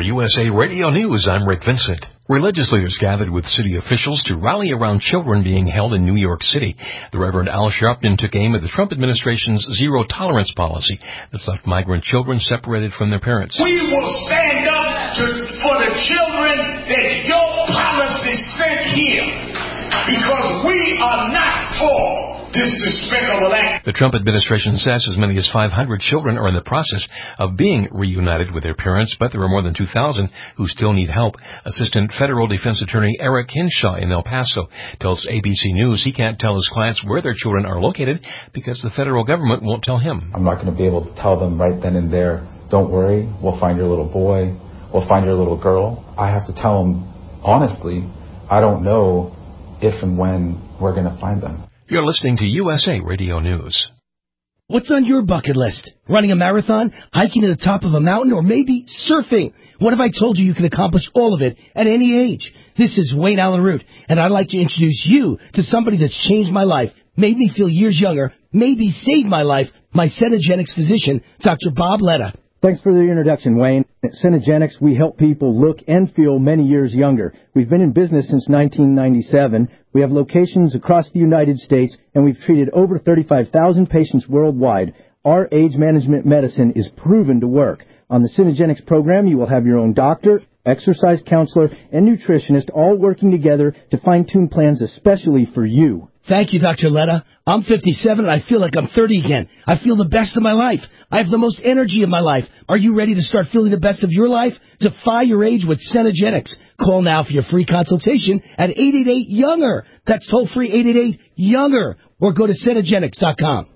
USA Radio News, I'm Rick Vincent. Religious leaders gathered with city officials to rally around children being held in New York City. The Reverend Al Sharpton took aim at the Trump administration's zero-tolerance policy that's left migrant children separated from their parents. We will stand up for the children that your policy sent here, because we are not for this despicable act. The Trump administration says as many as 500 children are in the process of being reunited with their parents, but there are more than 2,000 who still need help. Assistant Federal Defense Attorney Eric Hinshaw in El Paso tells ABC News he can't tell his clients where their children are located because the federal government won't tell him. I'm not going to be able to tell them right then and there, don't worry, we'll find your little boy, we'll find your little girl. I have to tell them, honestly, I don't know if and when we're going to find them. You're listening to USA Radio News. What's on your bucket list? Running a marathon, hiking to the top of a mountain, or maybe surfing? What if I told you can accomplish all of it at any age? This is Wayne Allen Root, and I'd like to introduce you to somebody that's changed my life, made me feel years younger, maybe saved my life, my Cenegenics physician, Dr. Bob Letta. Thanks for the introduction, Wayne. At Cenegenics, we help people look and feel many years younger. We've been in business since 1997. We have locations across the United States, and we've treated over 35,000 patients worldwide. Our age management medicine is proven to work. On the Cenegenics program, you will have your own doctor, exercise counselor, and nutritionist all working together to fine-tune plans especially for you. Thank you, Dr. Letta. I'm 57 and I feel like I'm 30 again. I feel the best of my life. I have the most energy of my life. Are you ready to start feeling the best of your life? Defy your age with Cenegenics. Call now for your free consultation at 888-YOUNGER. That's toll-free 888-YOUNGER. Or go to Cenegenics.com.